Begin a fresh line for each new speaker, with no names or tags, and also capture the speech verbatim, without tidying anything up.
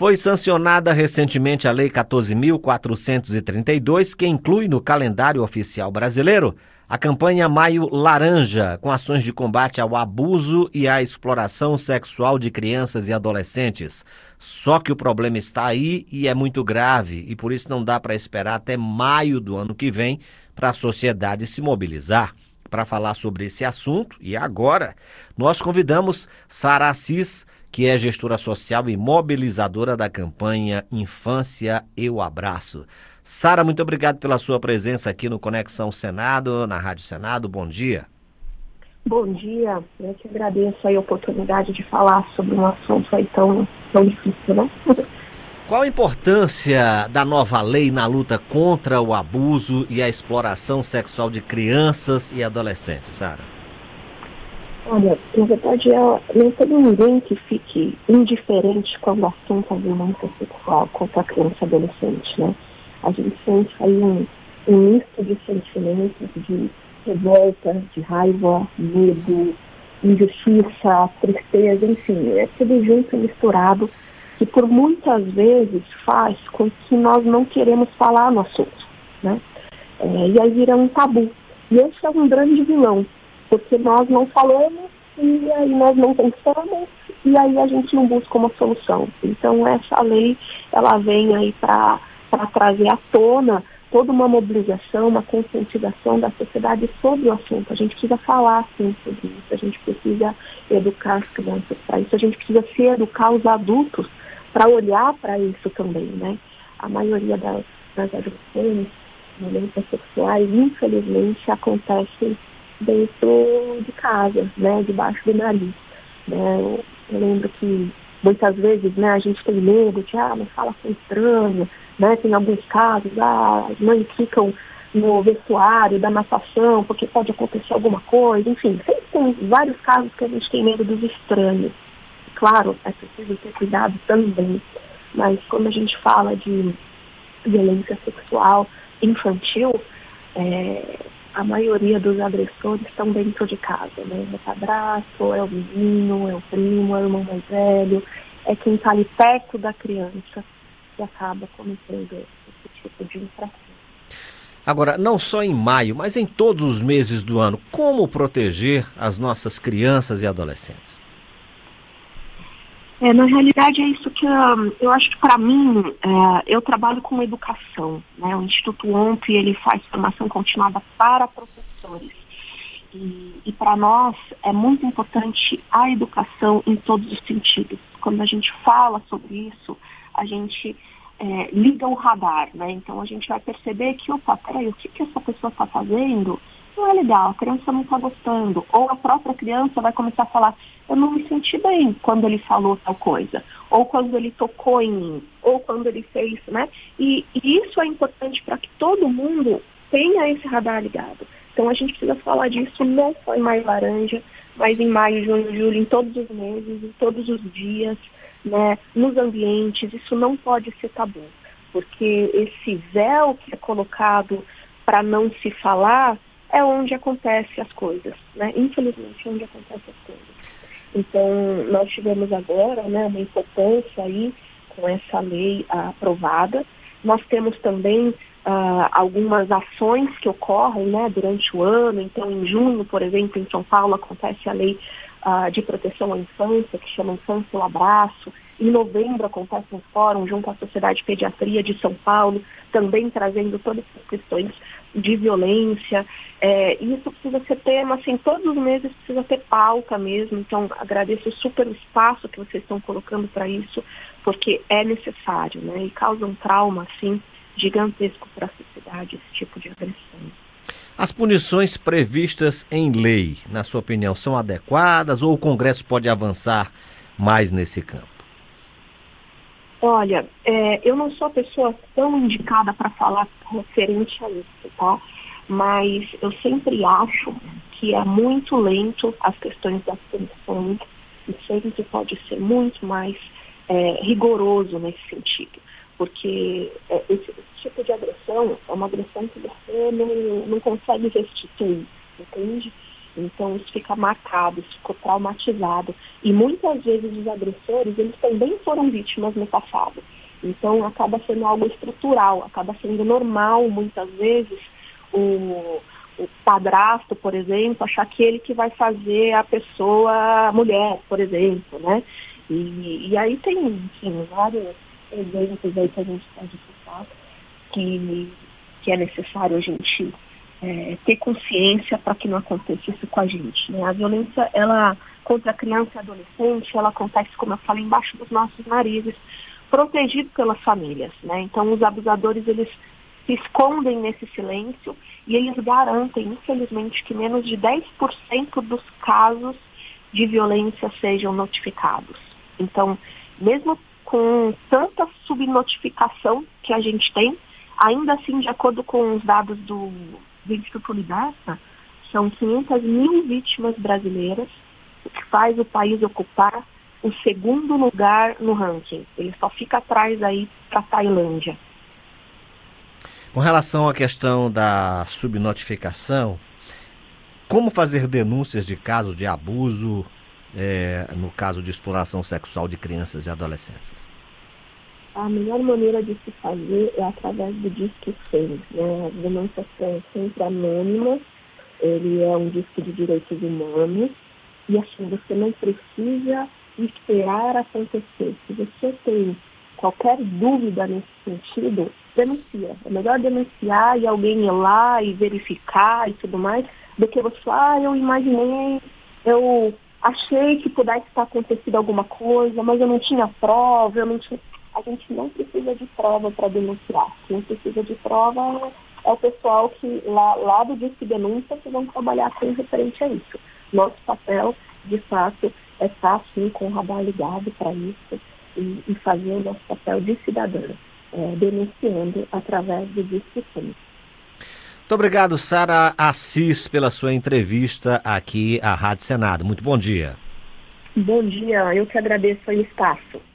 Foi sancionada recentemente a Lei quatorze mil quatrocentos e trinta e dois, que inclui no calendário oficial brasileiro a campanha Maio Laranja, com ações de combate ao abuso e à exploração sexual de crianças e adolescentes. Só que o problema está aí e é muito grave, e por isso não dá para esperar até maio do ano que vem para a sociedade se mobilizar. Para falar sobre esse assunto, e agora, nós convidamos Sara Assis, que é gestora social e mobilizadora da campanha Infância Eu Abraço. Sara, muito obrigado pela sua presença aqui no Conexão Senado, na Rádio Senado. Bom dia.
Bom dia. Eu que agradeço a oportunidade de falar sobre um assunto aí tão, tão difícil, né?
Qual a importância da nova lei na luta contra o abuso e a exploração sexual de crianças e adolescentes, Sara?
Olha, na verdade, não tem ninguém que fique indiferente quando o assunto é violência sexual contra a criança e adolescente, né? A gente sente aí um, um misto de sentimentos, de revolta, de raiva, medo, injustiça, tristeza, enfim, é tudo junto e misturado, que por muitas vezes faz com que nós não queremos falar no assunto, né? É, e aí vira um tabu. E esse é um grande vilão, porque nós não falamos, e aí nós não pensamos, e aí a gente não busca uma solução. Então essa lei, ela vem aí para para trazer à tona toda uma mobilização, uma conscientização da sociedade sobre o assunto. A gente precisa falar, sim, sobre isso, a gente precisa educar as crianças para isso, a gente precisa se educar os adultos para olhar para isso também, né? A maioria das, das agressões, violências sexuais, infelizmente, acontecem dentro de casa, né? Debaixo do nariz, né? Eu, eu lembro que muitas vezes, né, a gente tem medo de, ah, não fala com estranho, né? Tem alguns casos, ah, as mães ficam no vestuário da natação porque pode acontecer alguma coisa, enfim, sempre tem vários casos que a gente tem medo dos estranhos. Claro, é preciso ter cuidado também, mas quando a gente fala de violência sexual infantil, é, a maioria dos agressores estão dentro de casa, né? É o padrasto, é o vizinho, é o primo, é o irmão mais velho, é quem está ali perto da criança que acaba cometendo esse tipo de infração.
Agora, não só em maio, mas em todos os meses do ano, como proteger as nossas crianças e adolescentes?
É, na realidade é isso que uh, eu acho que para mim, uh, eu trabalho com educação, né? O Instituto O M P, ele faz formação continuada para professores. E, e para nós é muito importante a educação em todos os sentidos. Quando a gente fala sobre isso, a gente é, liga o radar, né? Então a gente vai perceber que, opa, peraí, o que, que essa pessoa está fazendo? Não é legal, a criança não está gostando. Ou a própria criança vai começar a falar, eu não me senti bem quando ele falou tal coisa, ou quando ele tocou em mim, ou quando ele fez, né? E, e isso é importante para que todo mundo tenha esse radar ligado. Então a gente precisa falar disso não só em Maio Laranja, mas em maio, junho, julho, em todos os meses, em todos os dias, né? Nos ambientes, isso não pode ser tabu, porque esse véu que é colocado para não se falar é onde acontecem as coisas, né? Infelizmente, é onde acontecem as coisas. Então, nós tivemos agora, né, uma importância aí com essa lei uh, aprovada. Nós temos também uh, algumas ações que ocorrem, né, durante o ano. Então, em junho, por exemplo, em São Paulo, acontece a lei uh, de proteção à infância, que chama Infância Eu Abraço. Em novembro acontece um fórum junto à Sociedade de Pediatria de São Paulo, também trazendo todas as questões de violência. É, e isso precisa ser tema, assim, todos os meses precisa ter pauta mesmo. Então, agradeço super o espaço que vocês estão colocando para isso, porque é necessário, né? E causa um trauma, assim, gigantesco para a sociedade, esse tipo de agressão.
As punições previstas em lei, na sua opinião, são adequadas ou o Congresso pode avançar mais nesse campo?
Olha, é, eu não sou a pessoa tão indicada para falar referente a isso, tá? Mas eu sempre acho que é muito lento as questões das punições e sempre pode ser muito mais é, rigoroso nesse sentido. Porque é, esse, esse tipo de agressão é uma agressão que você não, não consegue restituir, entende? Então isso fica marcado, isso ficou traumatizado. E muitas vezes os agressores, eles também foram vítimas no passado. Então acaba sendo algo estrutural, acaba sendo normal muitas vezes o, o padrasto, por exemplo, achar que ele que vai fazer a pessoa mulher, por exemplo, né? E, e aí tem, enfim, vários exemplos aí que a gente pode citar que, que é necessário a gente é, ter consciência para que não aconteça isso com a gente, né? A violência, ela, contra a criança e adolescente, ela acontece, como eu falei, embaixo dos nossos narizes, protegido pelas famílias, né? Então os abusadores, eles se escondem nesse silêncio e eles garantem, infelizmente, que menos de dez por cento dos casos de violência sejam notificados. Então, mesmo com tanta subnotificação que a gente tem, ainda assim, de acordo com os dados do, do Instituto Liberta, são quinhentas mil vítimas brasileiras, o que faz o país ocupar o segundo lugar no ranking. Ele só fica atrás aí para a Tailândia.
Com relação à questão da subnotificação, como fazer denúncias de casos de abuso, é, no caso de exploração sexual de crianças e adolescentes?
A melhor maneira de se fazer é através do Disque cem, né? As denúncias são sempre anônimas, ele é um disco de direitos humanos, e assim, você não precisa esperar acontecer. Se você tem qualquer dúvida nesse sentido, denuncia. É melhor denunciar e alguém ir lá e verificar e tudo mais, do que você falar, ah, eu imaginei, eu achei que pudesse estar acontecido alguma coisa, mas eu não tinha prova, eu não tinha... A gente não precisa de prova para denunciar. Quem precisa de prova é o pessoal que lá, lá do Disque Denúncia que vão trabalhar com referente a isso. Nosso papel, de fato, é estar assim com o radar ligado para isso e, e fazer o nosso papel de cidadã, é, denunciando através do Disque cem.
Muito obrigado, Sara Assis, pela sua entrevista aqui à Rádio Senado. Muito bom dia.
Bom dia, eu que agradeço o espaço.